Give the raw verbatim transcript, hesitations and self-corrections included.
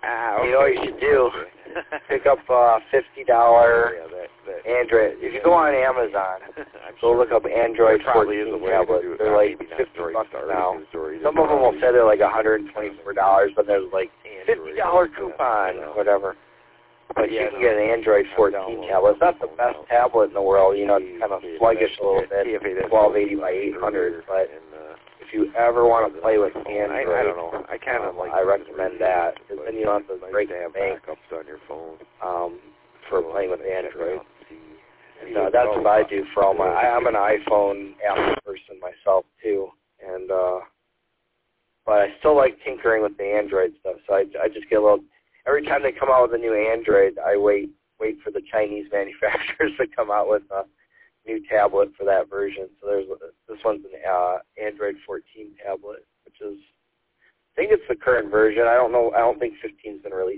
Ah, okay. You know what you should do? Pick up a fifty dollar yeah, that, that, Android. If you go on Amazon, go sure. look up Android probably fourteen is a way tablets. to do it. They're Not like maybe not fifty Droid bucks Star, now. Droid Some of them will say they're like one hundred twenty-four dollars, but there's like fifty dollar coupon, yeah. whatever. But yeah, you can no. get an Android fourteen tablet. It's not the best tablet in the world. You know, it's kind of sluggish a little bit, twelve eighty by eight hundred. But if you ever want to play with Android, I, I don't know. I kind of um, like. I recommend that. Because then you don't have to break the bank backups on your phone um, for playing with Android. See, And, uh, that's what I do for all my. I, I'm an iPhone Apple person myself too, and uh, but I still like tinkering with the Android stuff. So I, I just get a little. Every time they come out with a new Android, I wait wait for the Chinese manufacturers to come out with a new tablet for that version. So there's this one's an uh, Android fourteen tablet, which is I think it's the current version. I don't know. I don't think fifteen's been released